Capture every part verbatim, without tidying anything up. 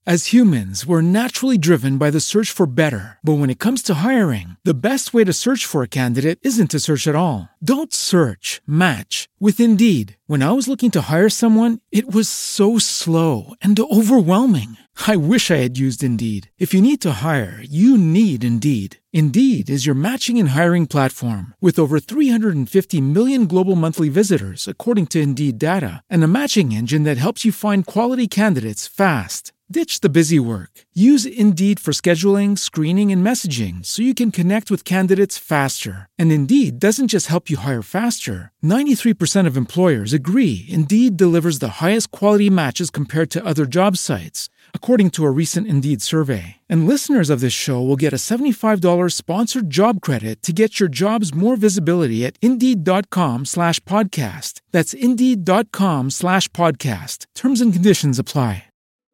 As humans, we're naturally driven by the search for better. But when it comes to hiring, the best way to search for a candidate isn't to search at all. Don't search, match with Indeed. When I was looking to hire someone, it was so slow and overwhelming. I wish I had used Indeed. If you need to hire, you need Indeed. Indeed is your matching and hiring platform with over three hundred fifty million global monthly visitors, according to Indeed data, and a matching engine that helps you find quality candidates fast. Ditch the busy work. Use Indeed for scheduling, screening, and messaging so you can connect with candidates faster. And Indeed doesn't just help you hire faster. ninety-three percent of employers agree Indeed delivers the highest quality matches compared to other job sites, according to a recent Indeed survey. And listeners of this show will get a seventy-five dollars sponsored job credit to get your jobs more visibility at Indeed.com slash podcast. That's Indeed.com slash podcast. Terms and conditions apply.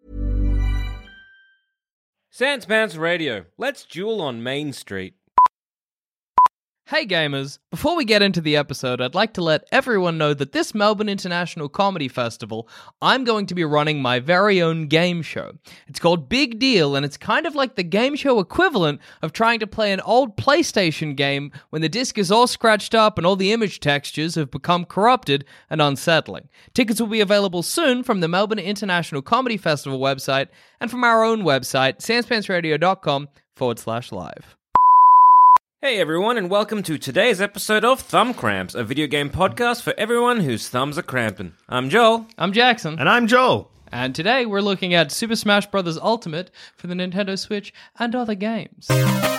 Sans Pants Radio. Let's duel on Main Street. Hey gamers, before we get into the episode, I'd like to let everyone know that this Melbourne International Comedy Festival, I'm going to be running my very own game show. It's called Big Deal, and it's kind of like the game show equivalent of trying to play an old PlayStation game when the disc is all scratched up and all the image textures have become corrupted and unsettling. Tickets will be available soon from the Melbourne International Comedy Festival website and from our own website, sanspantsradio.com forward slash live. Hey everyone, and welcome to today's episode of Thumb Cramps, a video game podcast for everyone whose thumbs are cramping. I'm Joel. I'm Jackson. And I'm Joel. And today we're looking at Super Smash Bros. Ultimate for the Nintendo Switch and other games.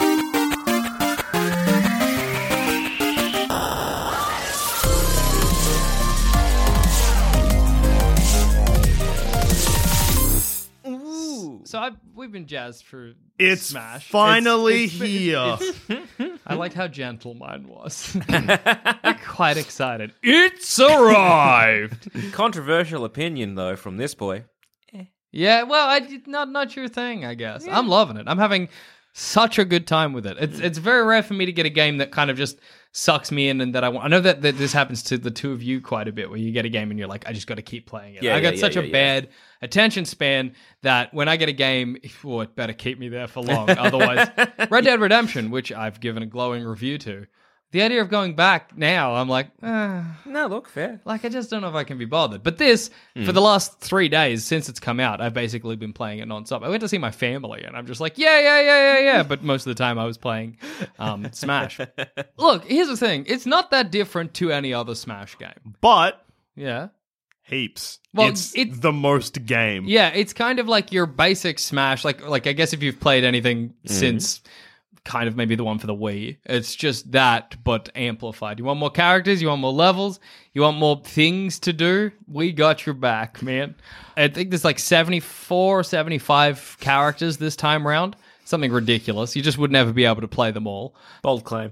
So I've, we've been jazzed for It's Smash. finally It's- it's- here. it's- it's- I liked how gentle mine was. I'm quite excited. It's arrived! Controversial opinion, though, from this boy. Yeah, well, I did not not your thing, I guess. I'm loving it. I'm having such a good time with it. It's it's very rare for me to get a game that kind of just sucks me in and that I want. I know that, that this happens to the two of you quite a bit, where you get a game and you're like, I just got to keep playing it. Yeah, I got yeah, such yeah, a yeah, bad attention span that when I get a game, oh, it better keep me there for long. Otherwise, Red Dead Redemption, which I've given a glowing review to, the idea of going back now, I'm like, eh, No, look, fair. like, I just don't know if I can be bothered. But this, Mm. for the last three days since it's come out, I've basically been playing it nonstop. I went to see my family, and I'm just like, yeah, yeah, yeah, yeah, yeah. But most of the time I was playing um, Smash. Look, here's the thing. It's not that different to any other Smash game. But Yeah. heaps. Well, it's, it's- the most game. Yeah, it's kind of like your basic Smash. Like, like I guess if you've played anything since kind of maybe the one for the Wii, it's just that, but amplified. You want more characters? You want more levels? You want more things to do? We got your back, man. I think there's like seventy-four or seventy-five characters this time round. Something ridiculous. You just would never be able to play them all. Bold claim.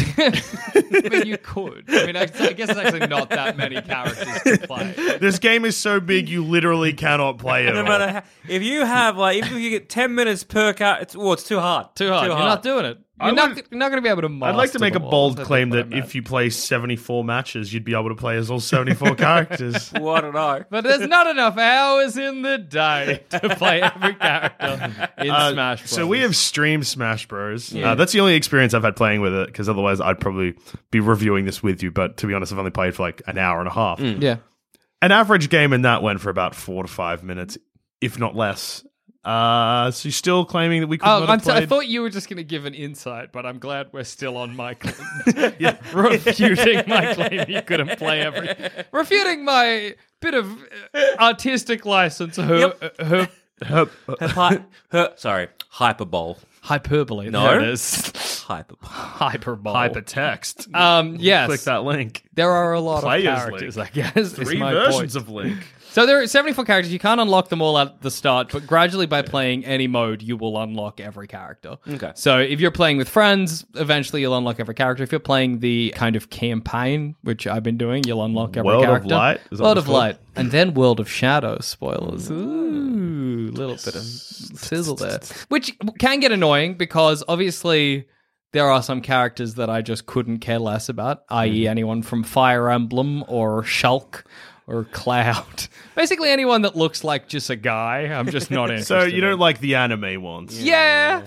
I mean, you could. I mean, I, I guess it's actually not that many characters to play. This game is so big you literally cannot play it No at matter all. how, if you have, like, even if you get ten minutes per car, it's, oh, it's too hard. Too hard. You're not doing it. I You're not, would- you're not going to be able to master I'd like to make a them all. bold That's claim what I that meant. if you play seventy-four matches, you'd be able to play as all seventy-four characters. Well, I don't know. But there's not enough hours in the day to play every character in Uh, Smash Bros. So we have streamed Smash Bros. Yeah. Uh, that's the only experience I've had playing with it, because otherwise I'd probably be reviewing this with you. But to be honest, I've only played for like an hour and a half. Yeah. An average game in that went for about four to five minutes, if not less. Uh, so you're still claiming that we could Oh, not I'm have t- I played? thought you were just going to give an insight, but I'm glad we're still on my claim. yeah. Refuting my claim you couldn't play every... Refuting my bit of uh, artistic license. Her, Yep. uh, her, her, Hy- her, sorry, hyperbole. hyperbole. No. There it is. Hyperbole. Hyperbole. Hypertext. Um, yes. Click that link. There are a lot Players of characters, Link. I guess. is Three my versions point. of Link. So there are seventy-four characters. You can't unlock them all at the start, but gradually by playing any mode, you will unlock every character. Okay. So if you're playing with friends, eventually you'll unlock every character. If you're playing the kind of campaign, which I've been doing, you'll unlock every World of character. Light? Is that World what of it's called? Light. And then World of Shadow, spoilers. Ooh, little bit of sizzle there. Which can get annoying because obviously... there are some characters that I just couldn't care less about, that is anyone from Fire Emblem or Shulk or Cloud. Basically anyone that looks like just a guy, I'm just not interested So you don't in. like the anime ones? Yeah,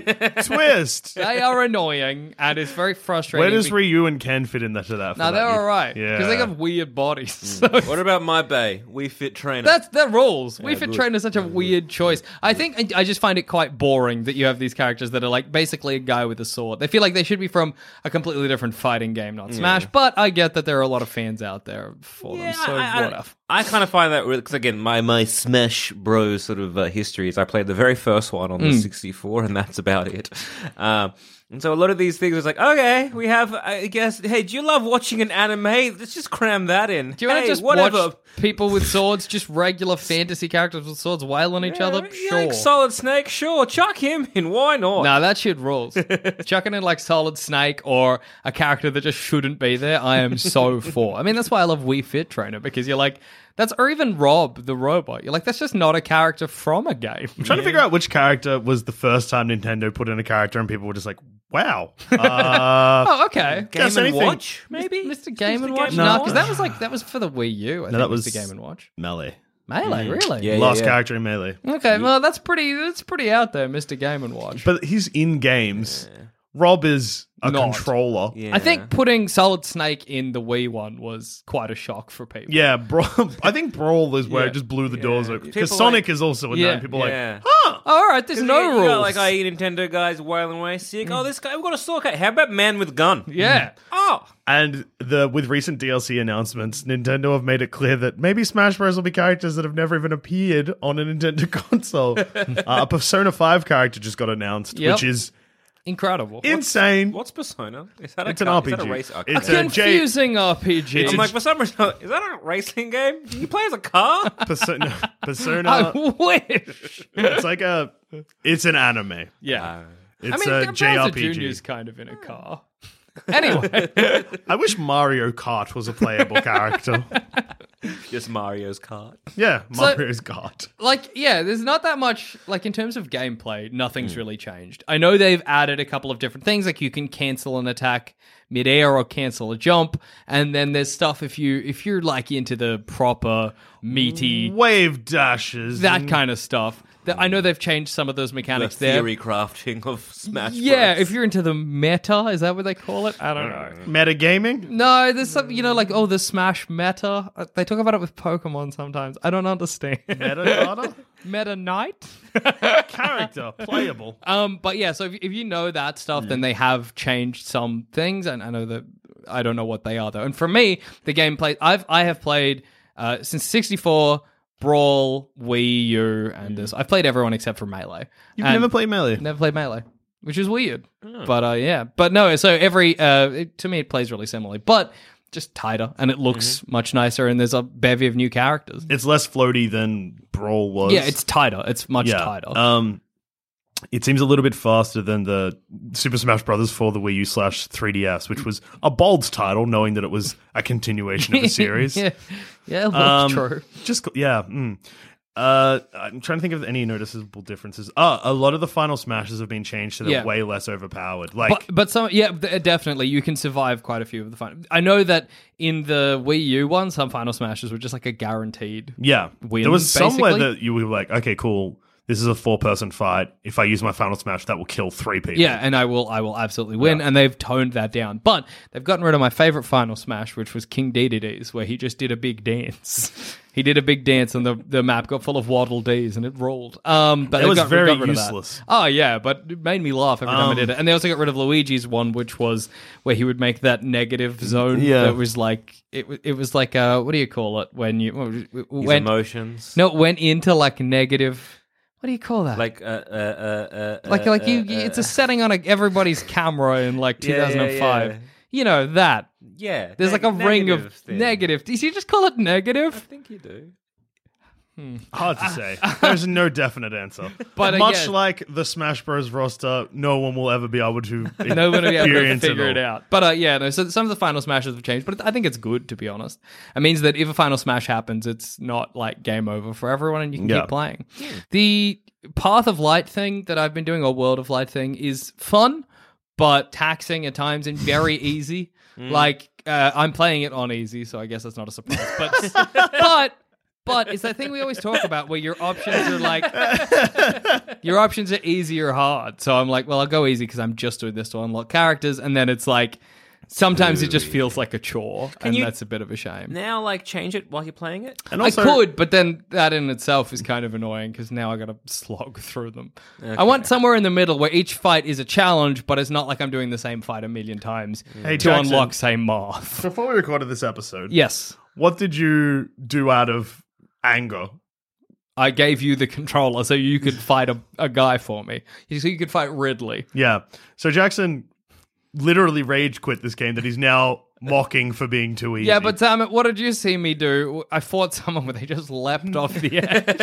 Twist. they are annoying, and it's very frustrating. Where does be- Ryu and Ken fit in that to that? for No, that? they're You- all right Yeah. because they have weird bodies. So What about my bay? We fit trainer. That's that rules. We Yeah, Fit good. Train is such a weird choice. I think I, I just find it quite boring that you have these characters that are like basically a guy with a sword. They feel like they should be from a completely different fighting game, not Smash. But I get that there are a lot of fans out there for Yeah, them. So I, I, whatever. I kind of find that because again, my my Smash Bros sort of uh, history is I played the very first one on Hmm. the sixty-four, and that's about it. Um, and so a lot of these things is like, okay, we have, I guess, hey, do you love watching an anime? Let's just cram that in. Do you want to hey, just whatever. watch people with swords, just regular fantasy characters with swords wail on each Yeah, other? you Sure. like Solid Snake? Sure, chuck him in. Why not? Nah, that shit rules. Chucking in like Solid Snake or a character that just shouldn't be there, I am so for. I mean, that's why I love Wii Fit Trainer, because you're like, that's, or even Rob the robot. You're like, that's just not a character from a game. I'm trying to figure out which character was the first time Nintendo put in a character and people were just like, wow. Uh, Oh, okay. Game guess and anything. Watch, maybe? Mister Game and Game Watch? and No, Watch? because that was like that was for the Wii U. I think that was- Mister Game and Watch. Melee. Melee, really? Yeah, Last yeah. character in Melee. Okay, well that's pretty that's pretty out there, Mister Game and Watch. But he's in games. Rob is a Not. controller. Yeah. I think putting Solid Snake in the Wii one was quite a shock for people. Yeah, bro. I think Brawl is where Yeah. it just blew the doors open. Because People Sonic like- is also in Yeah. there. And people are Yeah. like, huh. Oh, all right, there's no you rules. got, like, I E Nintendo guys wailing away sick. Oh, this guy, we've got a sword cut. How about man with gun? yeah. Oh. And the with recent D L C announcements, Nintendo have made it clear that maybe Smash Bros. Will be characters that have never even appeared on a Nintendo console. uh, a Persona five character just got announced, Yep. which is Incredible. insane. What's Persona? Is that a It's an car- R P G. Is that a race? Okay. It's a a J- confusing R P G. It's I'm a- like, for some reason, is that a racing game? Do you play as a car? Persona. Persona. I wish. It's like a. It's an anime. Yeah. It's I mean, a Bowser J R P G. Junior's kind of in a car. Anyway, I wish Mario Kart was a playable character. Just Mario's kart. Yeah, Mario's Kart. like, yeah, there's not that much, like, in terms of gameplay, Hmm. nothing's really changed. I know they've added a couple of different things, like you can cancel an attack mid-air or cancel a jump, and then there's stuff if you, if you're, like, into the proper, meaty, Wave dashes. that and- kind of stuff. That- I know they've changed some of those The mechanics there. theory crafting of Smash Yeah, Bros. if you're into the meta, is that what they call it? I don't know. Metagaming? No, there's some, you know, like, oh, the Smash meta. Uh, They talk about it with Pokemon sometimes. I don't understand. Metadata? Meta Knight? Character. Playable. Um, but yeah, so if, if you know that stuff, then they have changed some things, and I know that I don't know what they are though. And for me, the gameplay I've I have played uh, since sixty-four, Brawl, Wii U, and this. I've played everyone except for Melee. You've And never played Melee? never played Melee, which is weird. But uh, yeah, but no. So every uh, it, to me, it plays really similarly, but just tighter, and it looks much nicer, and there's a bevy of new characters. It's less floaty than Brawl was. Yeah, it's tighter. It's much yeah. tighter. Um, it seems a little bit faster than the Super Smash Brothers for the Wii U slash three D S, which was a bold title, knowing that it was a continuation of a series. yeah, yeah, that's Um, true. Just yeah. Mm. Uh, I'm trying to think of any noticeable differences. Ah, a lot of the final smashes have been changed so they're Yeah. way less overpowered. Like, But, but some, yeah, th- definitely, you can survive quite a few of the final. I know that in the Wii U one, some Final Smashes were just like a guaranteed. yeah, win, there was somewhere basically. that you were like, okay, cool. This is a four-person fight. If I use my final smash, that will kill three people. Yeah, and I will, I will absolutely win. And they've toned that down, but they've gotten rid of my favorite Final Smash, which was King Dedede's, where he just did a big dance. He did a big dance, and the, the map got full of Waddle Dees, and it rolled. Um, but It they was got, very got rid of that. useless. Oh yeah, but it made me laugh every time I Um, did it. And they also got rid of Luigi's one, which was where he would make that negative zone. Yeah. that was like it. wa- It was like uh, what do you call it when you His went? emotions. No, it went into like negative. What do you call that? Like, uh, uh, uh, uh, like uh, like you, uh, you- it's uh, a setting on a, everybody's camera in like Yeah, yeah, two thousand five. yeah. You know that. yeah. There's like a neg- ring of negative thing. negative. Did you just call it I negative? think you do. Hard to say. There's no definite answer. But, uh, much yeah. like the Smash Bros. Roster, no one will ever be able to No one will be able to experience figure it all. out. But uh, yeah, no. So some of the final smashes have changed, but I think it's good to be honest. It means that if a final smash happens, it's not like game over for everyone, and you can Yeah. keep playing. The Path of Light thing that I've been doing, or World of Light thing, is fun, but taxing at times and very easy. Like uh, I'm playing it on easy, so I guess that's not a surprise. But but but it's that thing we always talk about where your options are like your options are easy or hard. So I'm like, well, I'll go easy because I'm just doing this to unlock characters, and then it's like sometimes it just feels like a chore, and you- that's a bit of a shame. Now, like, change it while you're playing it. And also, I could, but then that in itself is kind of annoying because now I got to slog through them. I want somewhere in the middle where each fight is a challenge, but it's not like I'm doing the same fight a million times Hey, to Jackson. unlock same moth. before we recorded this episode, Yes, what did you do out of anger? I gave you the controller so you could fight a, a guy for me. So you could fight Ridley. Yeah. So Jackson literally rage quit this game that he's now mocking for being too easy. Yeah, but Sam, what did you see me do? I fought someone where they just leapt off the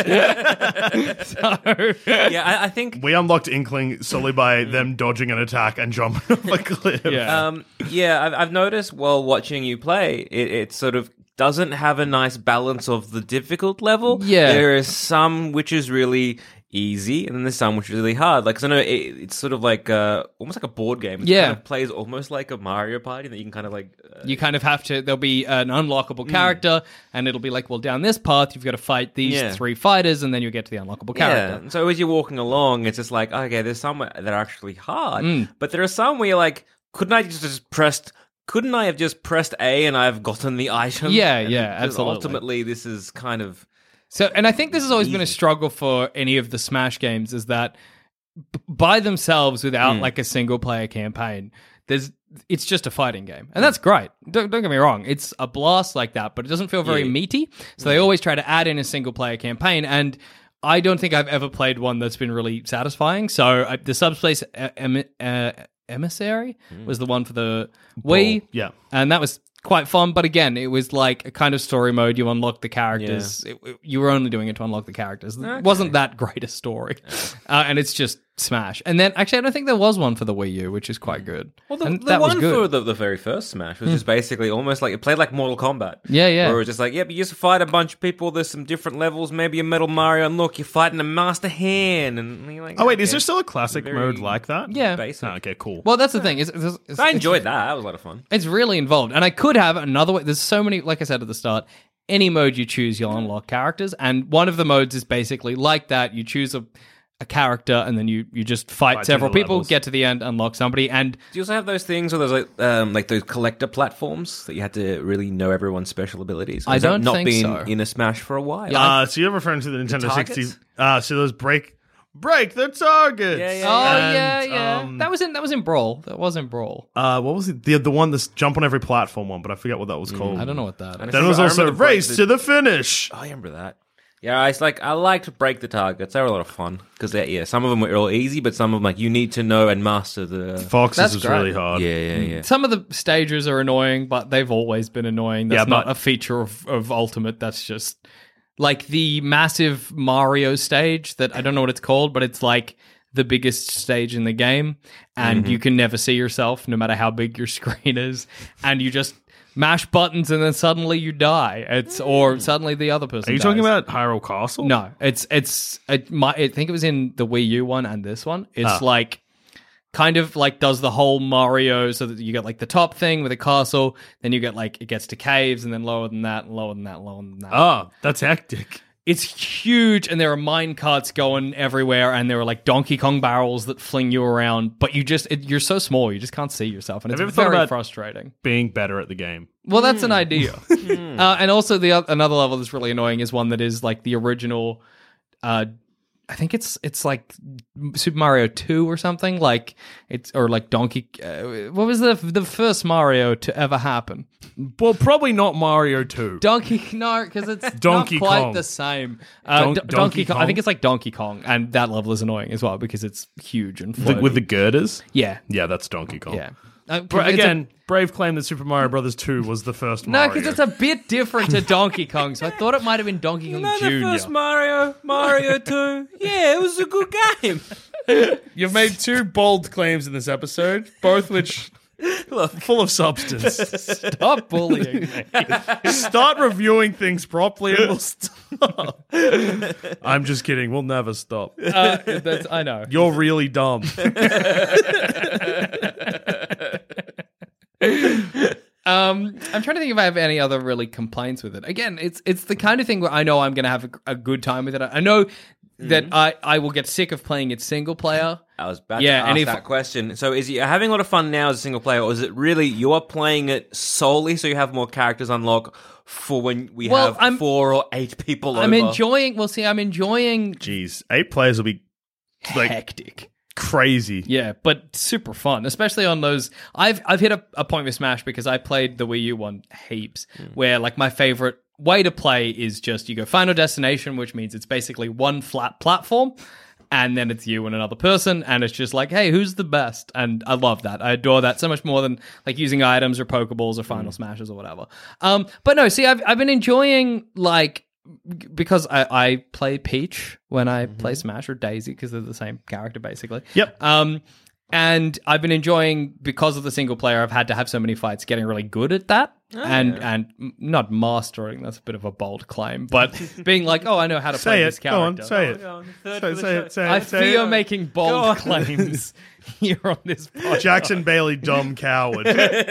edge. so, Yeah, I, I think. we unlocked Inkling solely by them dodging an attack and jumping off a cliff. Yeah. Um, yeah, I've, I've noticed while watching you play, it, it sort of doesn't have a nice balance of the difficult level. Yeah. There is some which is really easy, and then there's some which is really hard. Like, 'cause I know it, it's sort of like uh, almost like a board game. It Yeah. kind of plays almost like a Mario Party that you can kind of like. Uh, you kind of have to, there'll be an unlockable character, and it'll be like, well, down this path, you've got to fight these Yeah. three fighters, and then you get to the unlockable Yeah, character. and so as you're walking along, it's just like, okay, there's some that are actually hard, Mm. but there are some where you're like, couldn't I just, just pressed, couldn't I have just pressed A and I've gotten the item? Yeah, And yeah, just absolutely. Ultimately, this is kind of So, and I think this has always been a struggle for any of the Smash games is that b- by themselves, without like a single player campaign, there's it's just a fighting game, and that's great. Don't, don't get me wrong; it's a blast like that, but it doesn't feel very Yeah. meaty. So they always try to add in a single player campaign, and I don't think I've ever played one that's been really satisfying. So uh, the Subspace uh, em- uh, Emissary was the one for the Wii, Yeah. and that was quite fun, but again, it was like a kind of story mode. You unlock the characters. It, it- you were only doing it to unlock the characters. It wasn't that great a story. Uh, and it's just Smash. And then, actually, I don't think there was one for the Wii U, which is quite good. well, the, and the that was one good. for the, the very first Smash was just basically almost like it played like Mortal Kombat. Yeah, yeah. Where it was just like, yep, you just fight a bunch of people. There's some different levels. Maybe a Metal Mario, and look, you're fighting a Master Hand, and you're like, Oh, wait, is okay. there still a classic Very mode like that? Yeah. basic? Oh, okay, cool. Well, that's the thing. It's, it's, it's, I it's- enjoyed that. That was a lot of fun. It's really involved. And I could have another way. There's so many, like I said at the start, any mode you choose, you'll unlock characters. And one of the modes is basically like that. You choose a, a character and then you, you just fight, Fight several through the people, levels. get to the end, unlock somebody. And Do you also have those things where there's like um, like those collector platforms that you had to really know everyone's special abilities? Or I has that don't not think been so. in a Smash for a while. Yeah, Uh, so you're referring to the Nintendo targets? sixty. Uh, so those break break the targets. Yeah, yeah, oh, And, yeah, yeah. um, that was in that was in Brawl. That was in Brawl. Uh, what was it? The the one that's jump on every platform one, but I forget what that was called. I don't know what that is. I Then there was I also remember the break- race the- to the finish. Oh, I remember that. Yeah, I was like I liked to break the targets. They were a lot of fun because yeah, some of them were all easy, but some of them like you need to know and master the. Foxes That's was great. really hard. Yeah, yeah, yeah. Some of the stages are annoying, but they've always been annoying. That's Yeah, not but- a feature of, of Ultimate. That's just like the massive Mario stage that I don't know what it's called, but it's like the biggest stage in the game, and Mm-hmm. you can never see yourself no matter how big your screen is, and you just mash buttons and then suddenly you die. It's or suddenly the other person Are you dies. talking about Hyrule Castle? No, it's it's it, my, I think it was in the Wii U one and this one. It's Ah. like kind of like does the whole Mario so that you get like the top thing with a castle, then you get like it gets to caves and then lower than that and lower than that and lower than that. Oh, that's hectic. It's huge and there are mine carts going everywhere and there are like Donkey Kong barrels that fling you around, but you just it, you're so small you just can't see yourself and Have you it's ever thought very about- frustrating. Being better at the game. Well, that's an idea. uh, and also, the oth- another level that's really annoying is one that is like the original. Uh, I think it's it's like Super Mario two or something like it's or like Donkey. Uh, what was the the first Mario to ever happen? Well, probably not Mario two. Donkey no, because it's Donkey not quite Kong. the same. Uh, Don- D- Donkey Donkey Kong. I Kong? think it's like Donkey Kong, and that level is annoying as well because it's huge and The- floaty. with the girders? yeah, Yeah, that's Donkey Kong. yeah. Uh, But it's a- again, brave claim that Super Mario Brothers two was the first no, Mario. because it's a bit different to Donkey Kong, so I thought it might have been Donkey Kong No, the Junior first Mario, Mario two. Yeah, it was a good game. You've made two bold claims in this episode, both which full of substance. Stop bullying me. Start reviewing things properly and we'll stop. I'm just kidding. We'll never stop. Uh, that's, I know. You're really dumb. Uh, Um, I'm trying to think if I have any other really complaints with it. Again, it's it's the kind of thing where I know I'm going to have a, a good time with it. I know that I, I will get sick of playing it single player. I was about Yeah, to and ask if- that question. So is you having a lot of fun now as a single player, or is it really you are playing it solely so you have more characters unlock for when we Well, have I'm- four or eight people I'm over? enjoying. Well, see, I'm enjoying Jeez, eight players will be like hectic. crazy. Yeah, but super fun, especially on those. I've I've hit a, a point with Smash because I played the Wii U one heaps, where like my favorite way to play is just you go Final Destination, which means it's basically one flat platform, and then it's you and another person, and it's just like, hey, who's the best? And I love that. I adore that so much more than like using items or Pokeballs or Final Smashes or whatever. Um, but no, see, I've I've been enjoying like. Because I, I play Peach when I play Smash, or Daisy, because they're the same character, basically. Yep. Um, and I've been enjoying, because of the single player, I've had to have so many fights, getting really good at that. and and m- not mastering, that's a bit of a bold claim, but being like, oh, I know how to play Say this it. Go on. character. Say it. Go on, third Say, for the say show. it. Say I it. Say fear it. making Go bold on. claims here on this podcast. Jackson Bailey, dumb coward.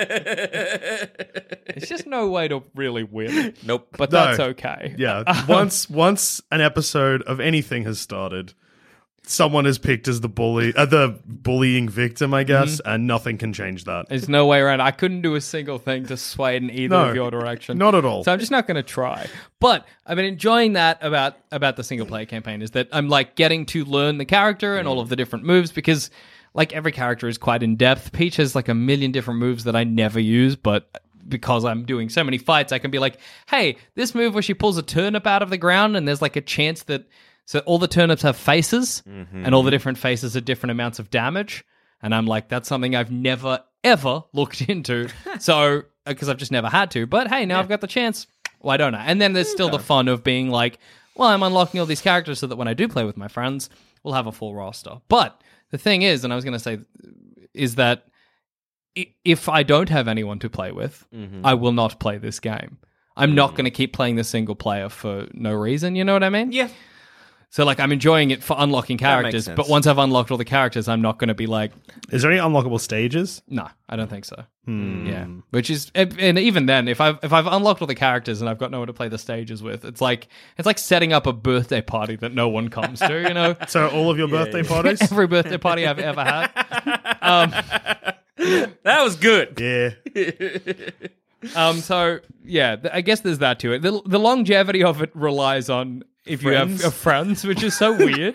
There's just no way to really win, Nope. but No. that's okay. Yeah. Once once an episode of anything has started, someone is picked as the bully, uh, the bullying victim, I guess, and nothing can change that. There's no way around. I couldn't do a single thing to sway it in either No, of your direction. not at all. So I'm just not going to try. But I've been enjoying that about about the single player campaign, is that I'm like getting to learn the character and all of the different moves, because like every character is quite in depth. Peach has like a million different moves that I never use, but because I'm doing so many fights, I can be like, hey, this move where she pulls a turnip out of the ground and there's like a chance that, so all the turnips have faces and all the different faces are different amounts of damage. And I'm like, that's something I've never, ever looked into. So, because I've just never had to. But hey, now I've got the chance. Why don't I? And then there's still the fun of being like, well, I'm unlocking all these characters so that when I do play with my friends, we'll have a full roster. But the thing is, and I was going to say, is that i- if I don't have anyone to play with, I will not play this game. I'm not going to keep playing the single player for no reason. You know what I mean? Yeah. So, like, I'm enjoying it for unlocking makes characters, sense. but once I've unlocked all the characters, I'm not going to be like, Is there any unlockable stages? no, I don't think so. Yeah, which is, and even then, if I've if I've unlocked all the characters and I've got no one to play the stages with, it's like it's like setting up a birthday party that no one comes to. You know, So all of your birthday parties? every birthday party I've ever had. Um, That was good. Yeah. um. So yeah, th- I guess there's that to it. The the longevity of it relies on if you Friends? have uh, friends, which is so weird.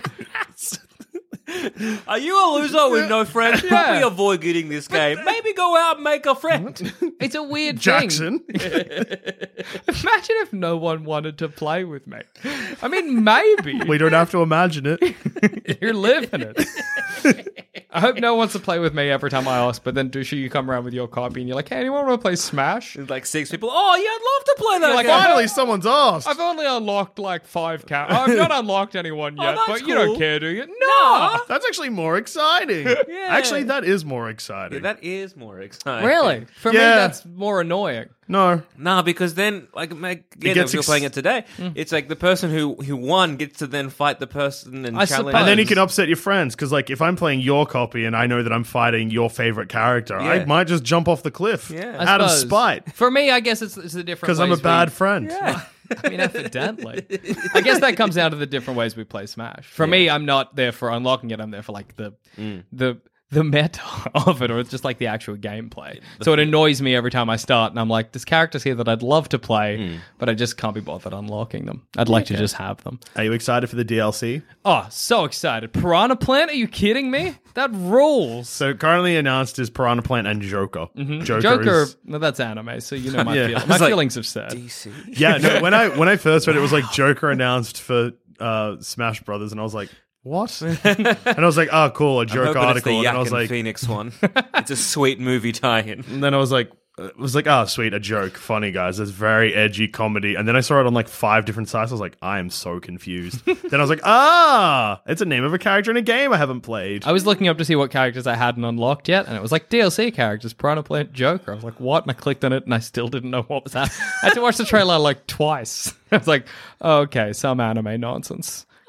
Are you a loser with no friends? Yeah. Probably avoid getting this game. Maybe go out and make a friend. It's a weird thing. Jackson. Imagine if no one wanted to play with me. I mean, maybe. We don't have to imagine it. You're living it. I hope no one wants to play with me every time I ask, but then Dusha, you come around with your copy and you're like, hey, anyone want to play Smash? There's like six people. Oh, yeah, I'd love to play that You're like, game. Finally, someone's asked. I've only unlocked like five characters. I've not unlocked anyone yet, that's but you cool. don't care, do you? No! That's actually more exciting. Actually, that is more exciting. Yeah, that is more exciting. Really? For me, Yeah. that's more annoying. No. Nah, because then, like, make- again, gets if you're ex- playing it today, it's like the person who, who won gets to then fight the person and I challenge. suppose. And then you can upset your friends, because like if I'm playing your copy and I know that I'm fighting your favorite character, I Yeah. might just jump off the cliff Yeah. I out of suppose. spite For me, I guess it's, it's the different because I'm a ways we- bad friend. I mean, evidently. I guess that comes down to the different ways we play Smash. For me, I'm not there for unlocking it. I'm there for like the the the meta of it, or it's just like the actual gameplay. So it annoys me every time I start, and I'm like, there's characters here that I'd love to play, but I just can't be bothered unlocking them. I'd like to just have them. Are you excited for the D L C? Oh, so excited. Piranha Plant? Are you kidding me? That rules. So currently announced is Piranha Plant and Joker. Joker, Joker, is- well, that's anime, so you know my, Yeah. feel- It's my like feelings have said. D C. yeah. No, when I when I first read it, it was like Joker announced for uh, Smash Brothers, and I was like, what? and I was like, oh, cool, a I'm Joker hoping it's article. the And Yak then I was and like, Phoenix one. It's a sweet movie tie-in. and then I was like, it was like, oh, sweet, a joke, funny guys. It's very edgy comedy. And then I saw it on like five different sites. I was like, I am so confused. then I was like, ah, it's a name of a character in a game I haven't played. I was looking up to see what characters I hadn't unlocked yet, and it was like D L C characters, Piranha Plant, Joker. I was like, what? And I clicked on it, and I still didn't know what was happening. I had to watch the trailer like twice. I was like, oh, okay, some anime nonsense.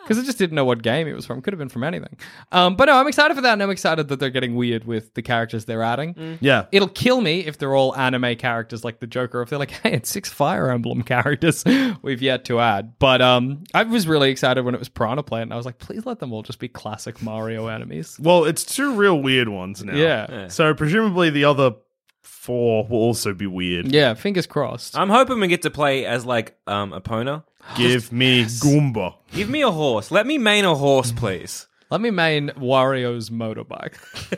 Because I just didn't know what game it was from. Could have been from anything. Um, but no, I'm excited for that, and I'm excited that they're getting weird with the characters they're adding. Yeah. It'll kill me if they're all anime characters like the Joker, if they're like, hey, it's six Fire Emblem characters we've yet to add. But um, I was really excited when it was Piranha Plant, and I was like, please let them all just be classic Mario enemies. Well, it's two real weird ones now. Yeah. Yeah. So presumably the other four will also be weird. Yeah, fingers crossed. I'm hoping we get to play as like um Epona. Give me Goomba. Give me a horse. Let me main a horse, please. Let me main Wario's motorbike.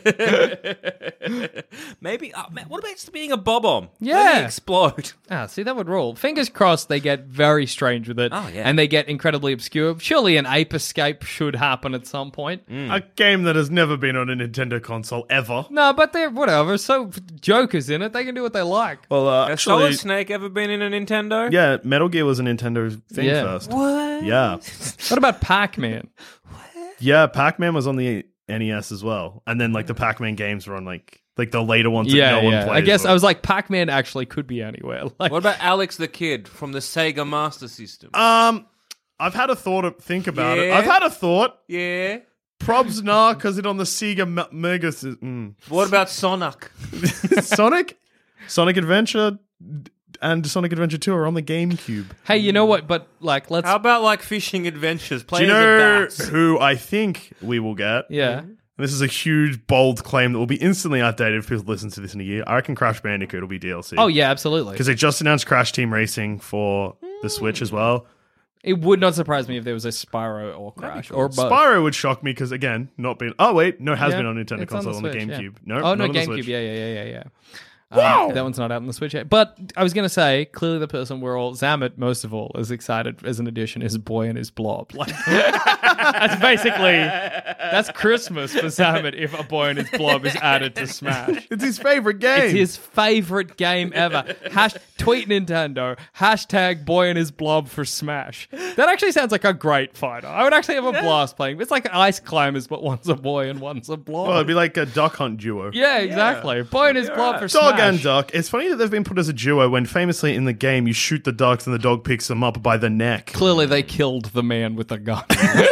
Maybe. Uh, man, what about just being a bob-omb? Yeah. Let me explode. Ah, see, that would rule. Fingers crossed they get very strange with it. Oh, yeah. And they get incredibly obscure. Surely an ape escape should happen at some point. A game that has never been on a Nintendo console ever. No, but they're whatever. So Joker's in it. They can do what they like. Well, uh, Has actually, Solid Snake ever been in a Nintendo? yeah, Metal Gear was a Nintendo thing Yeah. first. What? Yeah. What about Pac-Man? Yeah, Pac-Man was on the N E S as well. And then like the Pac-Man games were on like like the later ones that Yeah, no one yeah. plays. I guess but- I was like, Pac-Man actually could be anywhere. Like, What about Alex the Kid from the Sega Master System? Um I've had a thought of, think about it. Yeah? I've had a thought. yeah. Probs nah, because it on the Sega Me- Mega System. What about Sonic? Sonic? Sonic Adventure and Sonic Adventure two are on the GameCube. hey, you know what? But like, let's. How about like Fishing Adventures? Play Do you as a know bass. who I think we will get? yeah. And this is a huge, bold claim that will be instantly outdated if people listen to this in a year. I reckon Crash Bandicoot will be D L C. Oh yeah, absolutely. Because they just announced Crash Team Racing for the Switch as well. It would not surprise me if there was a Spyro or Crash or both. Spyro would shock me because, again, not been... Oh, wait. No, it has Yeah, been on Nintendo it's on console on the, Switch, yeah. GameCube. No, Oh not no, on the GameCube. Switch. Yeah, yeah, yeah, yeah, yeah. Um, that one's not out on the Switch yet. But I was going to say, clearly the person we're all, Zamet most of all, is excited as an addition is Boy and His Blob. Like, that's basically, that's Christmas for Zamet if A Boy and His Blob is added to Smash. It's his favorite game. It's his favorite game ever. Hash, tweet Nintendo, hashtag Boy and His Blob for Smash. That actually sounds like a great fighter. I would actually have a blast playing. It's like Ice Climbers, but one's a boy and one's a blob. Well, it'd be like a Duck Hunt duo. yeah, exactly. Boy and His Blob for Dog Smash. and duck. It's funny that they've been put as a duo when famously in the game you shoot the ducks and the dog picks them up by the neck. Clearly, they killed the man with a gun,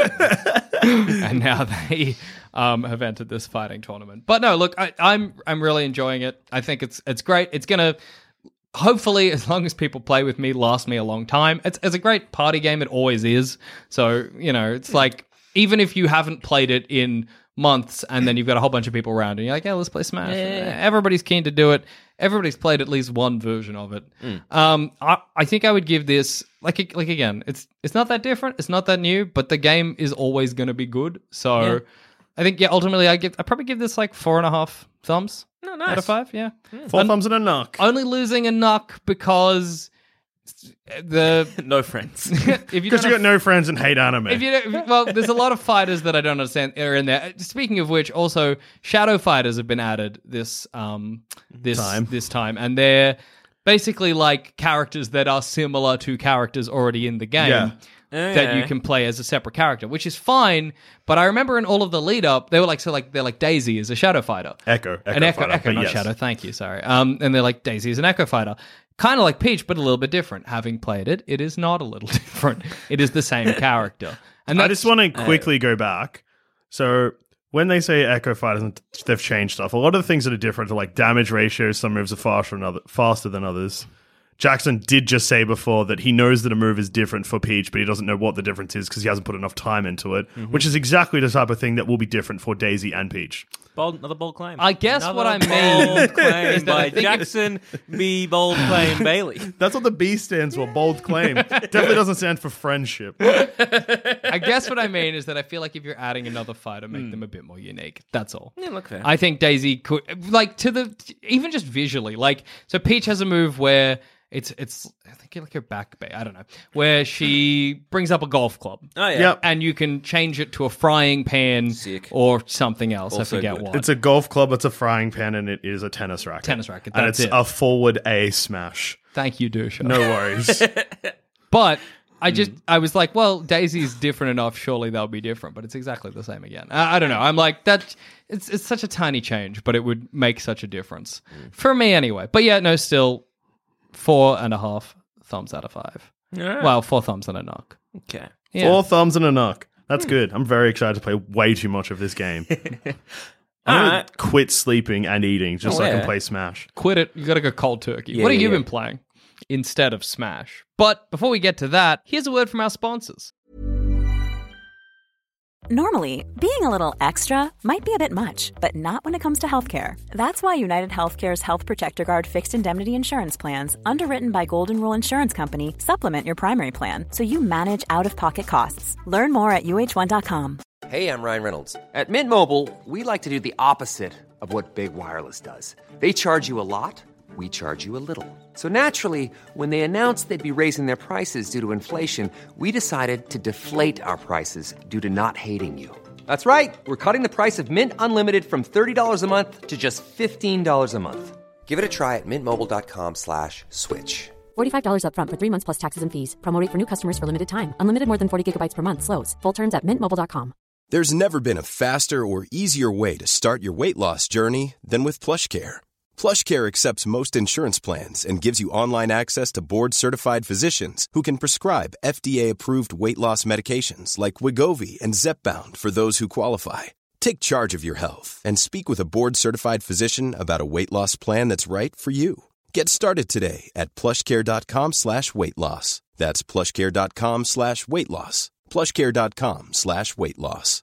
and now they um, have entered this fighting tournament. But no, look, I, I'm I'm really enjoying it. I think it's it's great. It's gonna hopefully, as long as people play with me, last me a long time. It's it's a great party game. It always is. So you know, it's like even if you haven't played it in months and then you've got a whole bunch of people around and you're like, yeah, let's play Smash. Everybody's keen to do it. Everybody's played at least one version of it. Um, I, I think I would give this like like again, it's it's not that different, it's not that new, but the game is always going to be good. So Yeah. I think yeah, ultimately I give I probably give this like four and a half thumbs Oh, out nice. of five. Yeah, Four thumbs and a knock. only losing a knock because the No friends. if you Because don't you have- got no friends and hate anime. if you don't, well, there's a lot of fighters that I don't understand are in there. Speaking of which, also Shadow Fighters have been added this um this Time. this time, and they're basically like characters that are similar to characters already in the game. Yeah. That you can play as a separate character, which is fine. But I remember in all of the lead up, they were like so like they're like Daisy is a Shadow Fighter. Echo. Echo An Echo, Fighter, Echo, but not yes. Shadow. Thank you. Sorry. Um, and they're like Daisy is an Echo Fighter, kind of like Peach, but a little bit different. Having played it, it is not a little different. It is the same character. And I that's, just want to quickly go back. So when they say Echo Fighters and they've changed stuff, a lot of the things that are different are like damage ratios. Some moves are faster than, other, faster than others. Jackson did just say before that he knows that a move is different for Peach, but he doesn't know what the difference is because he hasn't put enough time into it, Mm-hmm. which is exactly the type of thing that will be different for Daisy and Peach. Bold, another bold claim. I guess Another what I mean bold claim is that I by think- Jackson B. Bold Claim Bailey. That's what the B stands for, bold claim. Definitely doesn't stand for friendship. I guess what I mean is that I feel like if you're adding another fighter, make them a bit more unique. That's all. Yeah, look fair. I think Daisy could, like, to the even just visually, like, so Peach has a move where it's it's I think like her back bay, I don't know, where she brings up a golf club. Oh yeah. Yep. And you can change it to a frying pan Sick. or something else. Also I forget good. what. It's a golf club, it's a frying pan, and it is a tennis racket. Tennis racket, And that's it's it. a forward A smash. Thank you, Dusha. No worries. But I just, I was like, well, Daisy's different enough. Surely they'll be different, but it's exactly the same again. I, I don't know. I'm like, that, it's it's such a tiny change, but it would make such a difference. For me anyway. But yeah, no, still four and a half thumbs out of five. All right. Well, four thumbs and a knock. Okay. Yeah. Four thumbs and a knock. That's good. I'm very excited to play way too much of this game. I'm All gonna right. quit sleeping and eating just Oh, so I yeah. can play Smash. Quit it. You gotta go cold turkey. Yeah, what have yeah, you yeah. been playing instead of Smash? But before we get to that, here's a word from our sponsors. Normally, being a little extra might be a bit much, but not when it comes to healthcare. That's why United Healthcare's Health Protector Guard fixed indemnity insurance plans, underwritten by Golden Rule Insurance Company, supplement your primary plan so you manage out-of-pocket costs. Learn more at U H one dot com. Hey, I'm Ryan Reynolds. At Mint Mobile, we like to do the opposite of what Big Wireless does. They charge you a lot, we charge you a little. So naturally, when they announced they'd be raising their prices due to inflation, we decided to deflate our prices due to not hating you. That's right. We're cutting the price of Mint Unlimited from thirty dollars a month to just fifteen dollars a month. Give it a try at mintmobile.com slash switch. forty-five dollars up front for three months plus taxes and fees. Promo rate for new customers for limited time. Unlimited more than forty gigabytes per month. Slows full terms at mint mobile dot com. There's never been a faster or easier way to start your weight loss journey than with PlushCare. PlushCare accepts most insurance plans and gives you online access to board-certified physicians who can prescribe F D A-approved weight loss medications like Wegovy and Zepbound for those who qualify. Take charge of your health and speak with a board-certified physician about a weight loss plan that's right for you. Get started today at plushcare.com slash weight loss. That's plushcare.com slash weight loss. plushcare.com slash weight loss.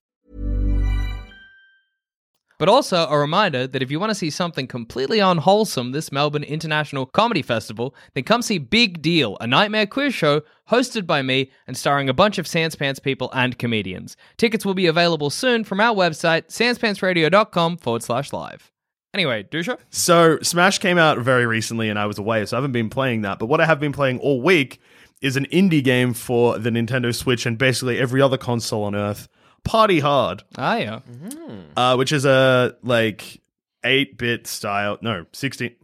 But also a reminder that if you want to see something completely unwholesome this Melbourne International Comedy Festival, then come see Big Deal, a nightmare quiz show hosted by me and starring a bunch of Sans Pants people and comedians. Tickets will be available soon from our website, sanspantsradio.com forward slash live. Anyway, Dusha? So Smash came out very recently and I was away, so I haven't been playing that. But what I have been playing all week is an indie game for the Nintendo Switch and basically every other console on Earth, Party Hard. Ah, yeah. Uh, which is a like eight-bit style, no, sixteen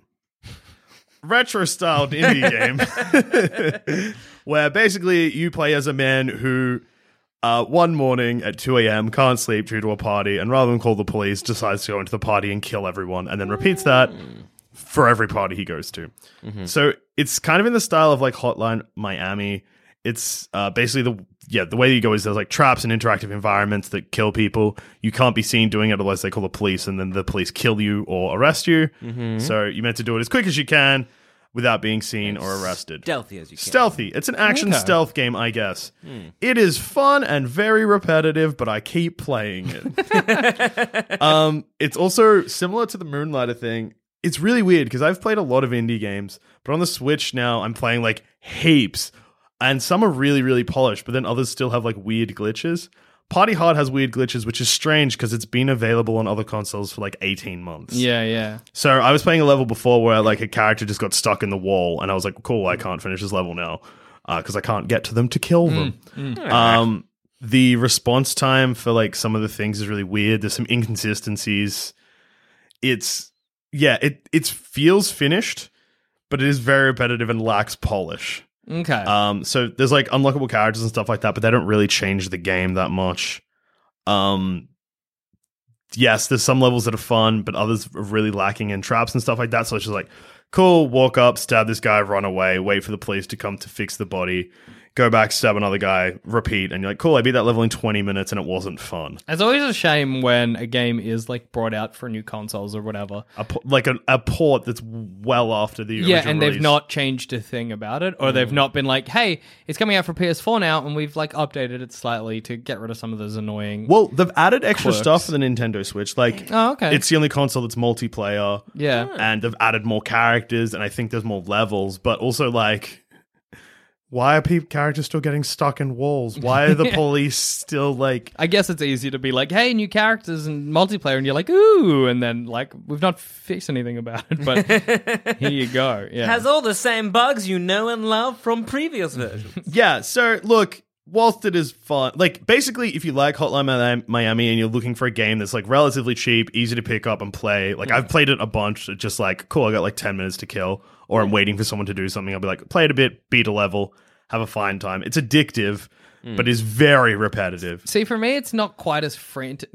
retro styled indie game where basically you play as a man who uh, one morning at two a.m. can't sleep due to a party, and rather than call the police, decides to go into the party and kill everyone, and then repeats that for every party he goes to. Mm-hmm. So it's kind of in the style of like Hotline Miami. It's uh, basically the yeah the way that you go is there's like traps and interactive environments that kill people. You can't be seen doing it, otherwise they call the police, and then the police kill you or arrest you. Mm-hmm. So you're meant to do it as quick as you can without being seen or arrested. Stealthy as you can. Stealthy. It's an action Okay. stealth game, I guess. Mm. It is fun and very repetitive, but I keep playing it. um, it's also similar to the Moonlighter thing. It's really weird because I've played a lot of indie games, but on the Switch now I'm playing like heaps. And some are really, really polished, but then others still have like weird glitches. Party Hard has weird glitches, which is strange because it's been available on other consoles for like eighteen months. Yeah, yeah. So I was playing a level before where like a character just got stuck in the wall, and I was like, cool, I can't finish this level now because uh, I can't get to them to kill them. Mm, mm. Um, the response time for like some of the things is really weird. There's some inconsistencies. It's, yeah, it, it feels finished, but it is very repetitive and lacks polish. Okay. Um, so there's like unlockable characters and stuff like that, but they don't really change the game that much. Um, yes, there's some levels that are fun, but others are really lacking in traps and stuff like that. So it's just like, cool, walk up, stab this guy, run away, wait for the police to come to fix the body, go back, stab another guy, repeat, and you're like, cool, I beat that level in twenty minutes and it wasn't fun. It's always a shame when a game is like brought out for new consoles or whatever. A, po- like a, a port that's well after the Yeah, original and they've release. not changed a thing about it, or they've not been like, hey, it's coming out for P S four now, and we've like updated it slightly to get rid of some of those annoying... Well, they've added extra quirks. stuff for the Nintendo Switch. Like, Oh, okay. it's the only console that's multiplayer. Yeah. And they've added more characters, and I think there's more levels, but also, like, why are people characters still getting stuck in walls? Why are the police still, like... I guess it's easy to be like, hey, new characters and multiplayer, and you're like, ooh, and then like, we've not fixed anything about it, but here you go. Yeah. Has all the same bugs you know and love from previous versions. Yeah, so, look, whilst it is fun... Like, basically, if you like Hotline Miami and you're looking for a game that's, like, relatively cheap, easy to pick up and play, like, I've played it a bunch, just like, cool, I got, like, ten minutes to kill, or I'm waiting for someone to do something, I'll be like, play it a bit, beat a level, have a fine time. It's addictive, but is very repetitive. See, for me, it's not quite as free, not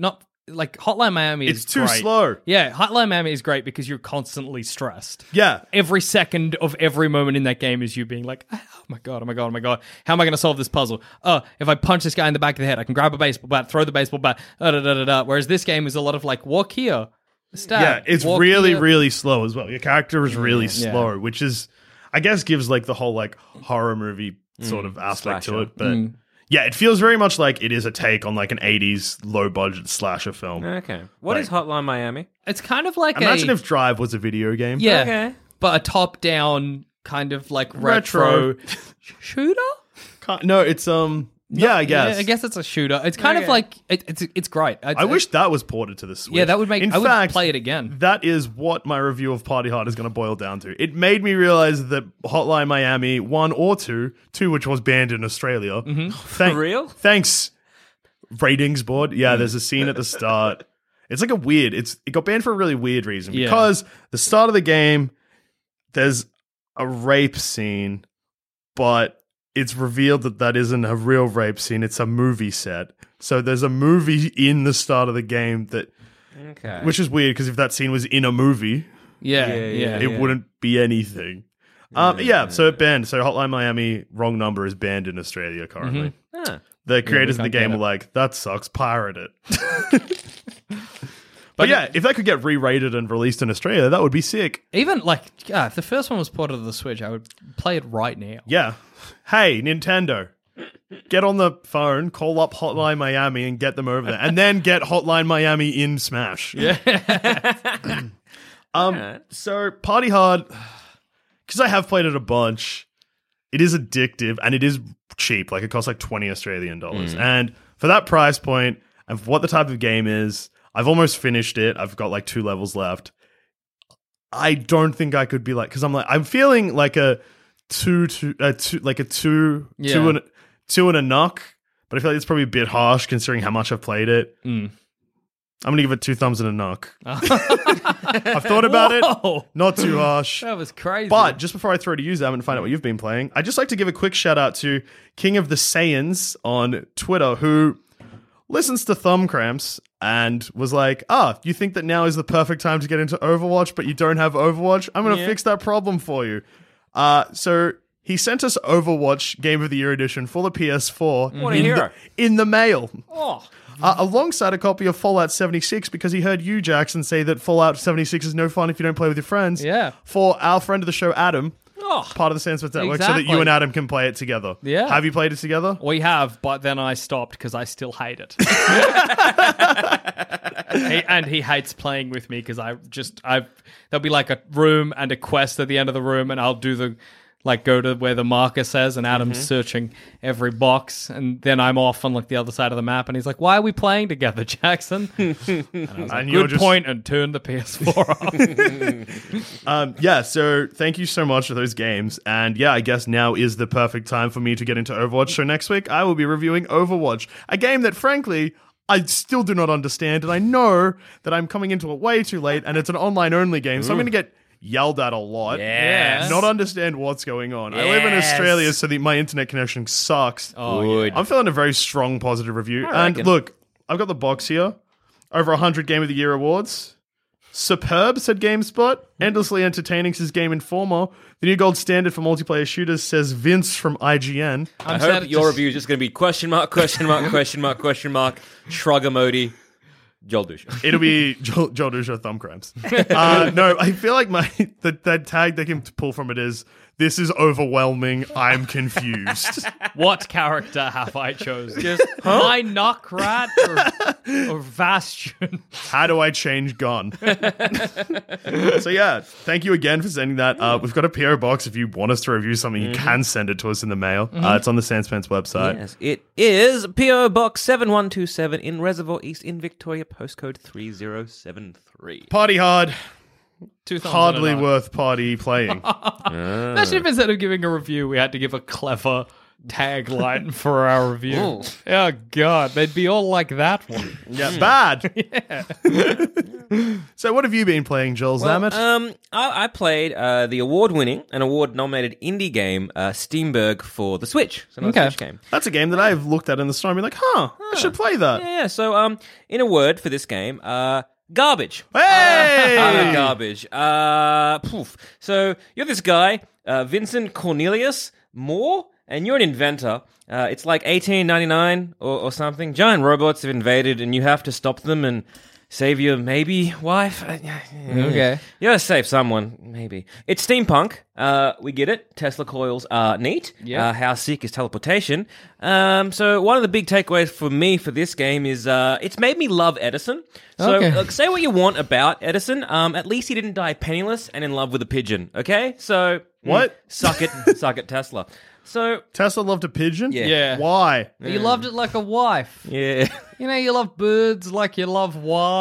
like Hotline Miami is It's too great. slow. Yeah, Hotline Miami is great because you're constantly stressed. Yeah. Every second of every moment in that game is you being like, oh my god, oh my god, oh my god, how am I going to solve this puzzle? Oh, if I punch this guy in the back of the head, I can grab a baseball bat, throw the baseball bat, da da da da da. Whereas this game is a lot of like, walk here, stab. Yeah, it's walk really, here. really slow as well. Your character is really Yeah. slow, which is, I guess, gives like the whole like horror movie sort of aspect to slasher. it. But yeah, it feels very much like it is a take on like an eighties low budget slasher film. Okay. What is Hotline Miami? It's kind of like Imagine a, if Drive was a video game. yeah, Okay. but a top-down kind of like retro, Retro. shooter. Can't- No, it's um. Yeah, I guess. Yeah, I guess it's a shooter. It's kind of Okay. like it, it's it's great. It's, I wish that was ported to the Switch. Yeah, that would make. In I would fact, play it again. That is what my review of Party Hard is going to boil down to. It made me realize that Hotline Miami one or two, two which was banned in Australia. Mm-hmm. For real? Thanks, ratings board. Yeah, there's a scene at the start. It's like a weird. It's it got banned for a really weird reason Yeah. because the start of the game, there's a rape scene, but it's revealed that that isn't a real rape scene. It's a movie set. So there's a movie in the start of the game that, Okay. which is weird because if that scene was in a movie, Yeah, Yeah, yeah. yeah, it wouldn't be anything. Um, yeah, so it banned. So Hotline Miami, wrong number, is banned in Australia currently. Huh. The creators of the can't game get were it. like, that sucks, pirate it. But yeah, if that could get re-rated and released in Australia, that would be sick. Even like, yeah, if the first one was ported to the Switch, I would play it right now. Yeah. Hey, Nintendo, get on the phone, call up Hotline Miami and get them over there. And then get Hotline Miami in Smash. Yeah. um. So, Party Hard, because I have played it a bunch, it is addictive and it is cheap. Like, it costs like twenty Australian dollars. And for that price point and for what the type of game is, I've almost finished it. I've got like two levels left. I don't think I could be like, because I'm like, I'm feeling like a two, two, uh, two like a two, Yeah. two and two and a knock. But I feel like it's probably a bit harsh considering how much I've played it. Mm. I'm gonna give it two thumbs and a knock. I've thought about Whoa. it. Not too harsh. That was crazy. But just before I throw to you, Zam, and find out what you've been playing, I'd just like to give a quick shout out to King of the Saiyans on Twitter, who listens to Thumb Cramps and was like, ah, you think that now is the perfect time to get into Overwatch, but you don't have Overwatch? I'm going to Yeah. fix that problem for you. Uh, so he sent us Overwatch Game of the Year Edition for the P S four What a in, hero. the, in the mail. Oh. Uh, alongside a copy of Fallout seventy-six, because he heard you, Jackson, say that Fallout seventy-six is no fun if you don't play with your friends. Yeah. For our friend of the show, Adam, Oh. part of the Sandsworth Network, so that you Exactly. and Adam can play it together. Yeah. Have you played it together? we have, but then I stopped because I still hate it. he, and he hates playing with me because I just I there'll be like a room and a quest at the end of the room, and I'll do the like go to where the marker says, and Adam's searching every box, and then I'm off on like the other side of the map, and he's like, "Why are we playing together, Jackson?" And I was like, And you're "Good just- point," and turned the P S four off. Um, yeah, so thank you so much for those games. And yeah, I guess now is the perfect time for me to get into Overwatch. So next week, I will be reviewing Overwatch, a game that, frankly, I still do not understand. And I know that I'm coming into it way too late, and it's an online-only game, so I'm going to get yelled at a lot. Yes. Not understand what's going on. I live in Yes. Australia, so the, my internet connection sucks. Oh, Good. I'm feeling a very strong positive review. I And reckon. look, I've got the box here. Over one hundred Game of the Year awards. Superb, said GameSpot. Endlessly entertaining, says Game Informer. The new gold standard for multiplayer shooters, says Vince from I G N. I I'm sad hope it your just- review is just going to be question mark, question mark, question mark, question mark, shrug emoji, Joel Dusha. It'll be Joel, Joel Dusha thumb cramps. Uh, no, I feel like my the, the tag they can pull from it is, this is overwhelming, I'm confused. What character have I chosen? My Knockrat or, or Bastion? How do I change gun? So yeah, thank you again for sending that. Uh, we've got a P O box. If you want us to review something, you can send it to us in the mail. Uh, it's on the Sanspants website. Yes, it is P O Box seven one two seven in Reservoir East in Victoria, postcode three zero seven three. Party hard, Two thumbs hardly and a nod. worth party playing. Imagine if instead of giving a review, we had to give a clever tagline for our review. Oh, God. They'd be all like that one. Yeah, bad. yeah. So, what have you been playing, Joel Well, Zammit? um, I, I played uh, the award-winning and award-nominated indie game uh, Steamberg for the Switch. It's another Okay. Switch game. That's a game that I've looked at in the store and been like, huh, I should play that. Yeah, yeah. So, um, in a word for this game, uh, garbage. Hey! Utter garbage. Uh, poof. So you're this guy, uh, Vincent Cornelius Moore, and you're an inventor. Uh, it's like eighteen ninety-nine or, or something. Giant robots have invaded, and you have to stop them and save your maybe wife. Uh, yeah, yeah. Okay. You gotta save someone, maybe. It's steampunk. Uh, we get it. Tesla coils are neat. Yeah. Uh, how sick is teleportation? Um, so one of the big takeaways for me for this game is uh, it's made me love Edison. So Okay. look, say what you want about Edison. Um, at least he didn't die penniless and in love with a pigeon. Okay, so What? mm, suck it, suck it, Tesla. So Tesla loved a pigeon? Yeah. Yeah. Why? You loved it like a wife. yeah. You know, you love birds like you love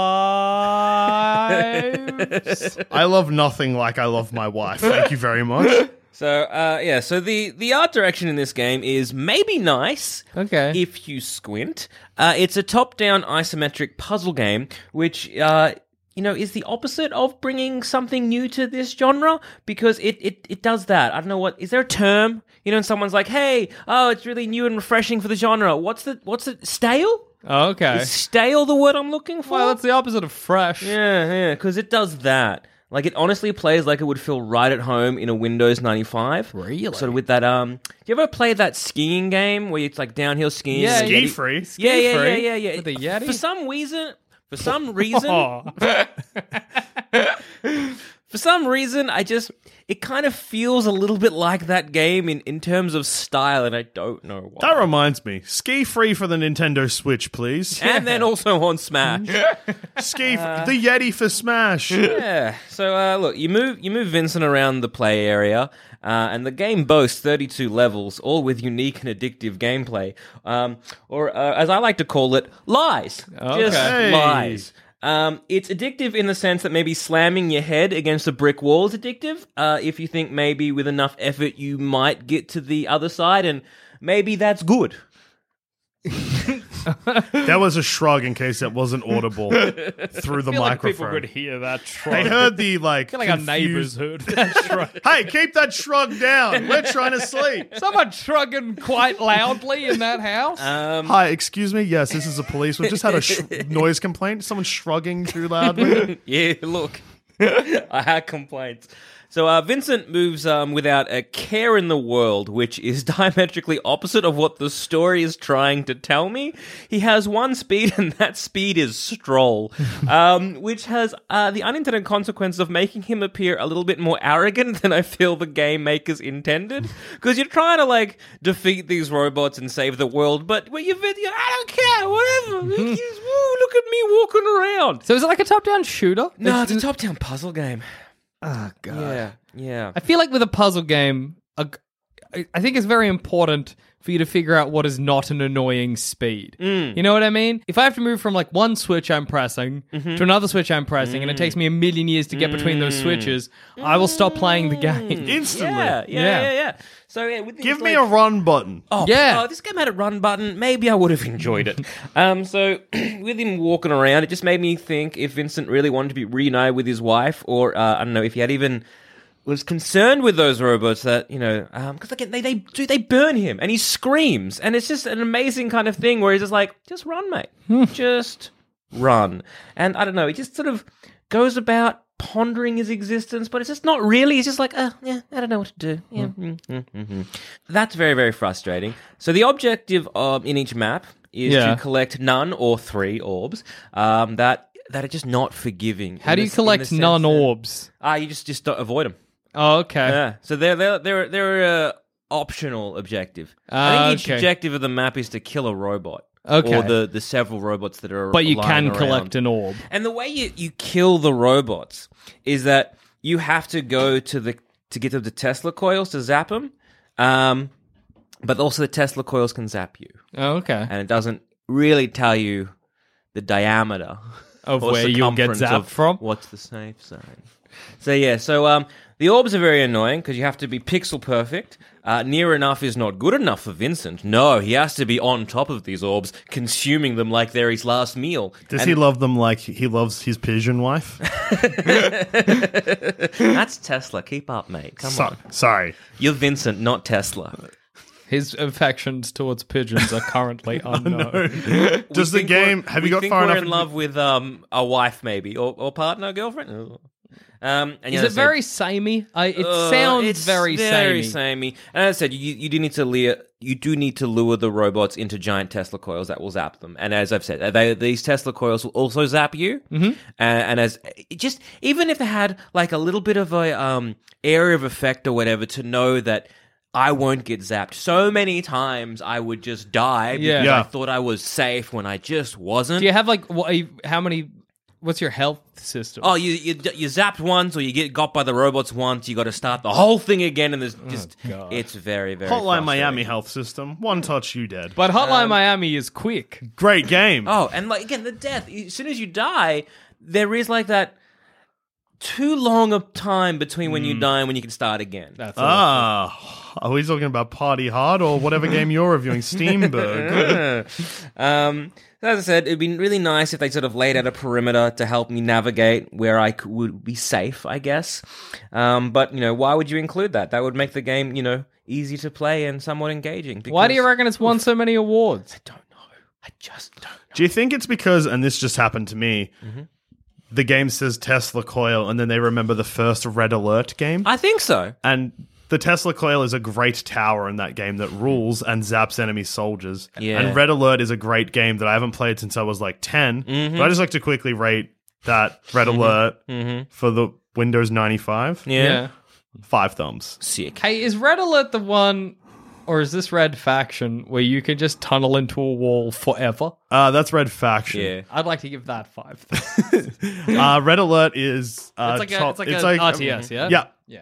wives. I love nothing like I love my wife. Thank you very much. So, uh, yeah, so the, the art direction in this game is maybe nice Okay. if you squint. Uh, it's a top-down isometric puzzle game, which, uh, you know, is the opposite of bringing something new to this genre, because it, it, it does that. I don't know what... Is there a term? You know, and someone's like, hey, oh, it's really new and refreshing for the genre. What's the... What's it? Stale? Okay. Is stale the word I'm looking for? Well, that's the opposite of fresh. Yeah, yeah, because it does that. Like, it honestly plays like it would feel right at home in a Windows ninety-five. Really? Sort of with that, um... Do you ever play that skiing game where it's like downhill skiing? Yeah, and Ski Yeti- free. Yeah, yeah, yeah, free? yeah, yeah. With the Yeti? For some reason... For some reason... Oh. For some reason, I just... It kind of feels a little bit like that game in, in terms of style, and I don't know why. That reminds me. Ski free for the Nintendo Switch, please. And then also on Smash. Ski f- the Yeti for Smash. Yeah. So uh, look, you move you move Vincent around the play area, uh, and the game boasts thirty-two levels, all with unique and addictive gameplay, um, or uh, as I like to call it, lies. Just Hey. lies. Um, it's addictive in the sense that maybe slamming your head against a brick wall is addictive. Uh, if you think maybe with enough effort you might get to the other side, and maybe that's good. That was a shrug in case that wasn't audible through the I feel like microphone. people could hear that They shrug. heard the like. I feel like our neighbors confused- heard that shrug. Hey, keep that shrug down. We're trying to sleep. Someone shrugging quite loudly in that house. Um, Hi, excuse me. Yes, this is the police. We've just had a sh- noise complaint. Someone shrugging too loudly. Yeah, look, I had complaints. So uh, Vincent moves um, without a care in the world, which is diametrically opposite of what the story is trying to tell me. He has one speed, and that speed is stroll, um, which has uh, the unintended consequence of making him appear a little bit more arrogant than I feel the game makers intended. Because you're trying to like defeat these robots and save the world, but well, you, you, I don't care, whatever. Woo, look at me walking around. So is it like a top-down shooter? No, it's a top-down puzzle game. Oh, God. Yeah, yeah. I feel like with a puzzle game, a, I think it's very important for you to figure out what is not an annoying speed. Mm. You know what I mean? If I have to move from like one switch I'm pressing Mm-hmm. to another switch I'm pressing, and it takes me a million years to get between those switches, I will stop playing the game. Instantly. Yeah, yeah, Yeah. yeah, yeah. So yeah, with Give these, me like- a run button. Oh, Yeah. oh, this game had a run button. Maybe I would have enjoyed it. um, so with him walking around, it just made me think if Vincent really wanted to be reunited with his wife, or uh, I don't know, if he had even was concerned with those robots that, you know, because again, they they do they burn him and he screams, and it's just an amazing kind of thing where he's just like, just run, mate, just run. And I don't know, he just sort of goes about pondering his existence, but it's just not really. It's just like, oh, yeah, I don't know what to do. Yeah, mm, mm, mm, mm. That's very, very frustrating. So the objective um, in each map is Yeah. to collect none or three orbs um, that that are just not forgiving. How in do the- you in the collect sense none that- orbs? Ah, you just just don't avoid them. Oh, okay. Yeah, so they're they're they're they're uh, optional objective. I Ah, think each okay. objective of the map is to kill a robot. Okay. Or the, the several robots that are But you lying can collect around. an orb. And the way you, you kill the robots is that you have to go to the to get to the Tesla coils to zap them, um, but also the Tesla coils can zap you, Oh, okay. and it doesn't really tell you the diameter Of or where you'll get circumference zapped of from? What's the safe zone? So yeah, so um, the orbs are very annoying because you have to be pixel perfect. Uh, near enough is not good enough for Vincent. No, he has to be on top of these orbs, consuming them like they're his last meal. Does And he love them like he loves his pigeon wife? That's Tesla. Keep up, mate. Come So- on. sorry. You're Vincent, not Tesla. His affections towards pigeons are currently unknown. Does We the think we're- game? Have we you got think far we're enough? in love with um, a wife, maybe, or, or partner, girlfriend? Um, and Is yeah, it as I very said, samey? I, it uh, sounds it's very, very samey. samey. And as I said, you you do need to lure you do need to lure the robots into giant Tesla coils that will zap them. And as I've said, they, these Tesla coils will also zap you. Mm-hmm. And, and as it just even if they had like a little bit of a um area of effect or whatever to know that I won't get zapped. So many times I would just die because Yeah. Yeah. I thought I was safe when I just wasn't. Do you have like what? are you- How many? What's your health system? Oh, you, you you zapped once, or you get got by the robots once. You got to start the whole thing again, and there's just it's very very Hotline frustrating. Miami health system. One touch, you dead. But Hotline Um, Miami is quick. Great game. Oh, and like again, the death. As soon as you die, there is like that too long a time between when you die and when you can start again. That's Ah, are we talking about Party Hard or whatever game you're reviewing? Steamberg. um, as I said, it'd be really nice if they sort of laid out a perimeter to help me navigate where I could, would be safe, I guess. Um, but you know, why would you include that? That would make the game, you know, easy to play and somewhat engaging. Why do you because- reckon it's won so many awards? I don't know. I just don't know. Do you think it's because, and this just happened to me, Mm-hmm. the game says Tesla coil, and then they remember the first Red Alert game? I think so. And the Tesla coil is a great tower in that game that rules and zaps enemy soldiers. Yeah. And Red Alert is a great game that I haven't played since I was like ten. Mm-hmm. But I just like to quickly rate that Red Alert for the Windows ninety-five. Yeah. Five thumbs. Sick. Hey, is Red Alert the one, or is this Red Faction where you can just tunnel into a wall forever? Uh, that's Red Faction. Yeah. I'd like to give that five. Uh, Red Alert is... Uh, it's like a, top- it's like a R T S, yeah? Yeah. Yeah.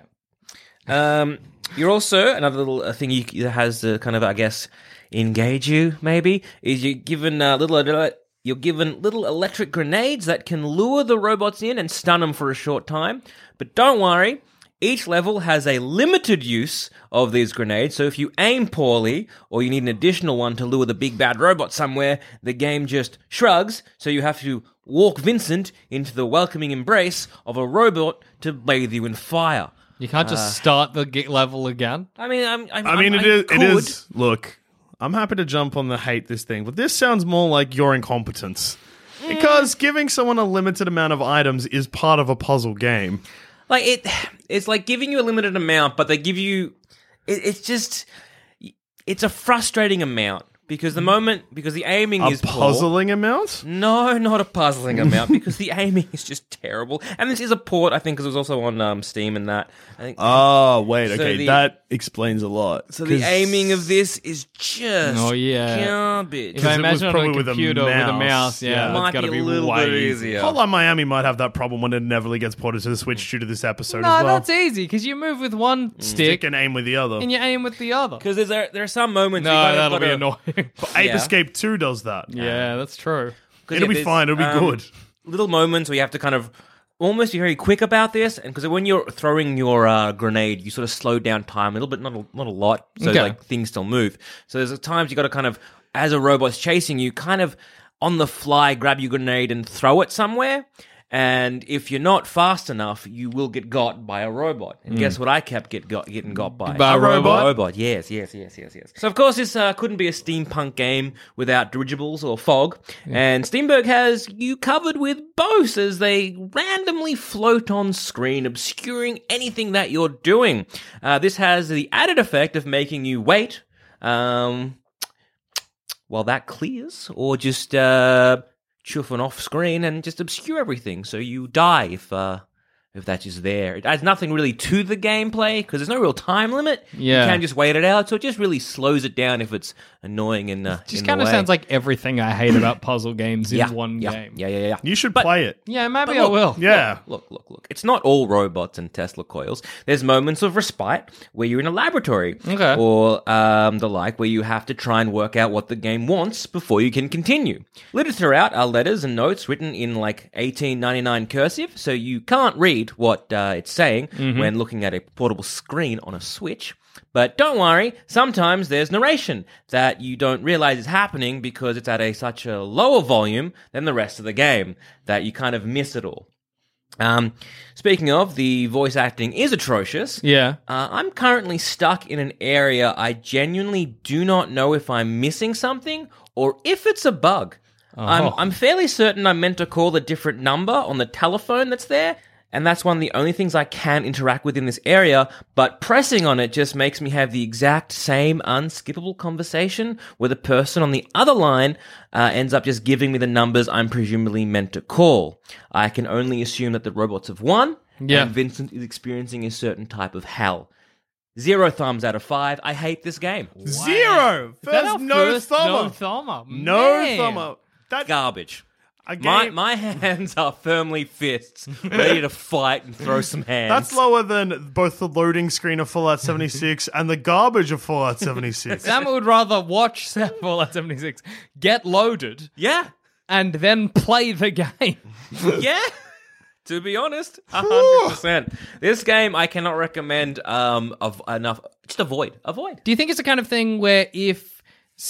Um, you're also another little uh, thing you, that has to kind of, I guess, engage you. Maybe is you're given uh, little uh, you're given little electric grenades that can lure the robots in and stun them for a short time. But don't worry. Each level has a limited use of these grenades, so if you aim poorly, or you need an additional one to lure the big bad robot somewhere, the game just shrugs, so you have to walk Vincent into the welcoming embrace of a robot to bathe you in fire. You can't just start the ge- level again. I mean, I'm, I'm, I mean, I'm, it is. I It could. is. Look, I'm happy to jump on the hate this thing, but this sounds more like your incompetence. Because giving someone a limited amount of items is part of a puzzle game. Like it, it's like giving you a limited amount, but they give you. It, it's just, it's a frustrating amount because the moment because the aiming A is poor. puzzling amount? No, not a puzzling amount because the aiming is just terrible. And this is a port, I think, because it was also on um, Steam and that. I think. Oh, wait. So Okay, the- that explains a lot. so the 'Cause- aiming of this is just Oh, yeah. garbage. If I it was imagine on probably a with a computer with a mouse, mouse, yeah. yeah, It that's might gotta be be a little way bit easier. easier. Hotline Miami might have that problem when it inevitably gets ported to the Switch due to this episode No, as well. that's easy because you move with one stick Stick and aim with the other. and you aim with the other. Because there there are some moments. you No, kind of that'll be gotta- annoying. Ape yeah. Escape two does that. Yeah, that's true. 'cause, It'll yeah, be there's, fine. It'll be um, good. Little moments where you have to kind of almost be very quick about this, and because when you're throwing your uh, grenade, you sort of slow down time a little bit, not a, not a lot, so Okay. like things still move. So there's times you got to kind of, as a robot's chasing you, kind of on the fly grab your grenade and throw it somewhere. And if you're not fast enough, you will get got by a robot. And guess what? I kept get got, getting got by By a robot? robot. Yes, yes, yes, yes, yes. So of course, this uh, couldn't be a steampunk game without dirigibles or fog. And Steamberg has you covered with both as they randomly float on screen, obscuring anything that you're doing. Uh, this has the added effect of making you wait um, while that clears, or just uh, chuffing off screen and just obscure everything, so you die if uh, if that's just there. It adds nothing really to the gameplay because there's no real time limit. Yeah. You can just wait it out, so it just really slows it down if it's annoying and uh, Just kind of sounds like everything I hate about puzzle games in yeah, one yeah, game. Yeah, yeah, yeah. You should play it. Yeah, maybe But I look, will. Yeah. Look, look, look. It's not all robots and Tesla coils. There's moments of respite where you're in a laboratory Okay. or um, the like, where you have to try and work out what the game wants before you can continue. Littered throughout are letters and notes written in like eighteen ninety-nine cursive, so you can't read what uh, it's saying when looking at a portable screen on a Switch. But don't worry, sometimes there's narration that you don't realize is happening because it's at a such a lower volume than the rest of the game that you kind of miss it all. Um, speaking of, the voice acting is atrocious. Yeah. Uh, I'm currently stuck in an area I genuinely do not know if I'm missing something or if it's a bug. I'm, I'm fairly certain I'm meant to call a different number on the telephone that's there, and that's one of the only things I can interact with in this area, but pressing on it just makes me have the exact same unskippable conversation where the person on the other line uh, ends up just giving me the numbers I'm presumably meant to call. I can only assume that the robots have won, Yeah. and Vincent is experiencing a certain type of hell. Zero thumbs out of five. I hate this game. Zero. Is that our First, no first thumb no up. thumb up? No Man. thumb up. That Garbage. a My game- my hands are firmly fists, ready to fight and throw some hands. That's lower than both the loading screen of Fallout seventy-six and the garbage of Fallout seventy-six. Sam would rather watch Fallout seventy-six, get loaded, Yeah, and then play the game. yeah. To be honest, a hundred percent. This game I cannot recommend um of enough. Just avoid, avoid. Do you think it's the kind of thing where if,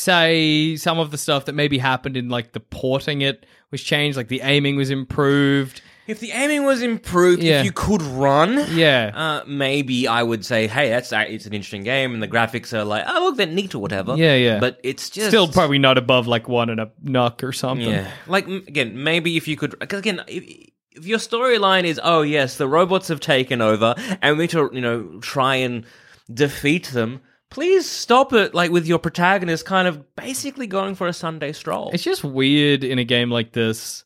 say, some of the stuff that maybe happened in like the porting it was changed, like the aiming was improved? If the aiming was improved, Yeah. if you could run, Yeah. uh, maybe I would say, hey, that's uh, it's an interesting game, and the graphics are like, oh look, they're neat or whatever. Yeah, yeah. But it's just Still probably not above like one and a knock or something. Yeah, like m- again, maybe if you could, because again, if, if your storyline is, oh yes, the robots have taken over, and we need to, you know, try and defeat them. Please stop it, like with your protagonist kind of basically going for a Sunday stroll. It's just weird in a game like this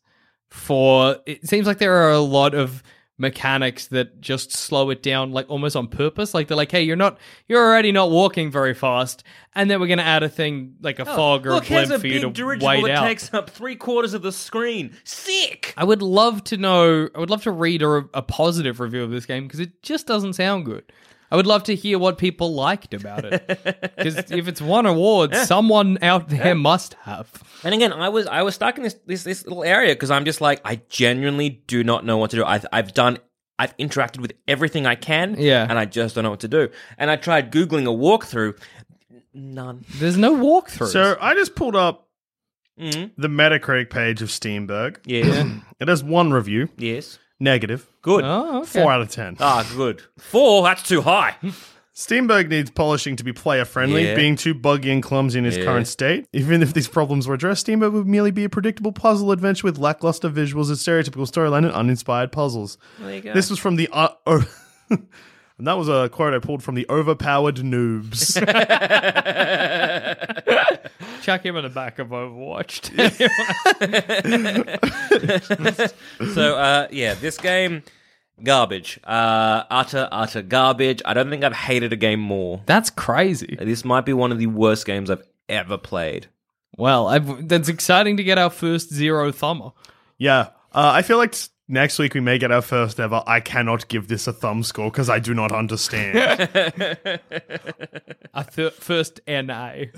for it seems like there are a lot of mechanics that just slow it down like almost on purpose. Like they're like, hey, you're not you're already not walking very fast, and then we're gonna add a thing like a fog or Oh, Look, a here's blimp a for you big to dirigible wait that out. takes up three quarters of the screen. Sick. I would love to know I would love to read a, a positive review of this game because it just doesn't sound good. I would love to hear what people liked about it. Because if it's won awards, someone out there must have. And again, I was I was stuck in this this, this little area because I'm just like, I genuinely do not know what to do. I've I've done. I've interacted with everything I can, Yeah. and I just don't know what to do. And I tried Googling a walkthrough, none. There's no walkthroughs. So I just pulled up Mhm. the Metacritic page of Steamberg. Yeah. It has one review, Yes. negative, Good. oh, okay. four out of ten. Ah, good. Four, that's too high. Steamberg needs polishing to be player-friendly, Yeah. being too buggy and clumsy in his Yeah. current state. Even if these problems were addressed, Steamberg would merely be a predictable puzzle adventure with lackluster visuals, a stereotypical storyline, and uninspired puzzles. There you go. This was from the... Uh, oh, and that was a quote I pulled from the Overpowered Noobs. Chuck him in the back of Overwatch. So, uh, yeah, this game, garbage. Uh, utter, utter garbage. I don't think I've hated a game more. That's crazy. This might be one of the worst games I've ever played. Well, I've, that's exciting to get our first zero thumber. yeah. Uh, I feel like s- next week we may get our first ever I cannot give this a thumb score because I do not understand. Our th- first N A.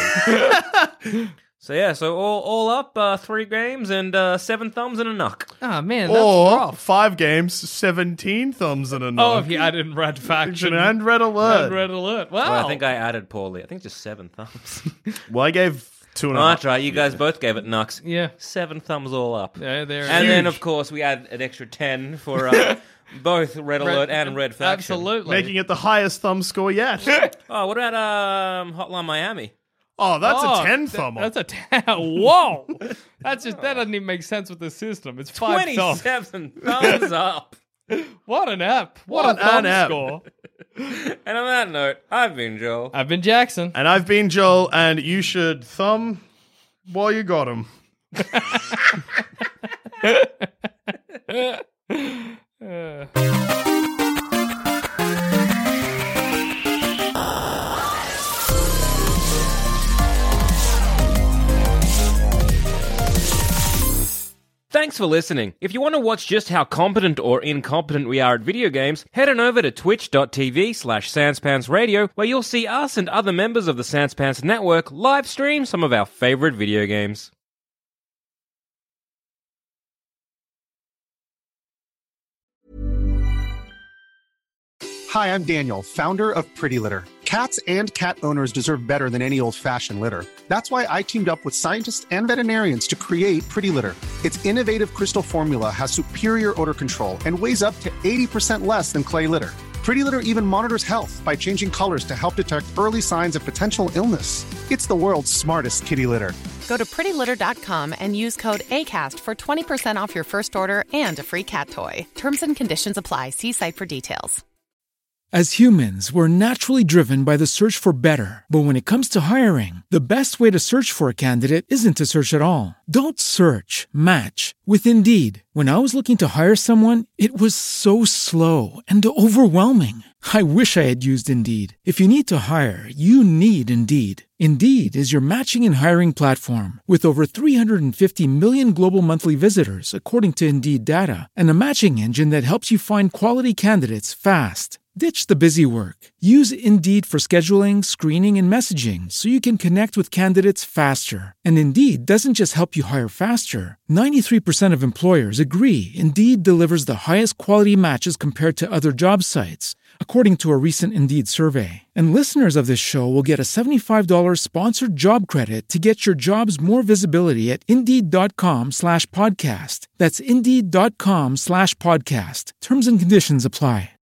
So, yeah, so all, all up, uh, three games and uh, seven thumbs and a knock. Oh, man, that's or rough. five games, seventeen thumbs and a Oh, knock. if you add in Red Faction. And Red Alert. And Red Alert. Wow. Well, I think I added poorly. I think just seven thumbs. Well, I gave two and a Oh, half. that's right. You guys both gave it knocks. Yeah. Seven thumbs all up. Yeah, there it And is. then, of course, we add an extra ten for uh, both Red Alert and Red Faction. Absolutely. Making it the highest thumb score yet. Oh, what about um, Hotline Miami? Oh, that's Oh, a ten th- thumb. That's a ten. Whoa. That's just, that doesn't even make sense with the system. It's five thumbs. twenty-seven thumbs up. What an app. What, What a thumb an app. score. And on that note, I've been Joel. I've been Jackson. And I've been Joel, and you should thumb while you got him. Uh. Thanks for listening. If you want to watch just how competent or incompetent we are at video games, head on over to twitch.tv slash sanspantsradio, where you'll see us and other members of the Sanspants Network live stream some of our favorite video games. Hi, I'm Daniel, founder of Pretty Litter. Cats and cat owners deserve better than any old-fashioned litter. That's why I teamed up with scientists and veterinarians to create Pretty Litter. Its innovative crystal formula has superior odor control and weighs up to eighty percent less than clay litter. Pretty Litter even monitors health by changing colors to help detect early signs of potential illness. It's the world's smartest kitty litter. Go to pretty litter dot com and use code ACAST for twenty percent off your first order and a free cat toy. Terms and conditions apply. See site for details. As humans, we're naturally driven by the search for better. But when it comes to hiring, the best way to search for a candidate isn't to search at all. Don't search, match with Indeed. When I was looking to hire someone, it was so slow and overwhelming. I wish I had used Indeed. If you need to hire, you need Indeed. Indeed is your matching and hiring platform with over three hundred fifty million global monthly visitors, according to Indeed data, and a matching engine that helps you find quality candidates fast. Ditch the busy work. Use Indeed for scheduling, screening, and messaging so you can connect with candidates faster. And Indeed doesn't just help you hire faster. ninety-three percent of employers agree Indeed delivers the highest quality matches compared to other job sites, according to a recent Indeed survey. And listeners of this show will get a seventy-five dollars sponsored job credit to get your jobs more visibility at Indeed.com slash podcast. That's Indeed.com slash podcast. Terms and conditions apply.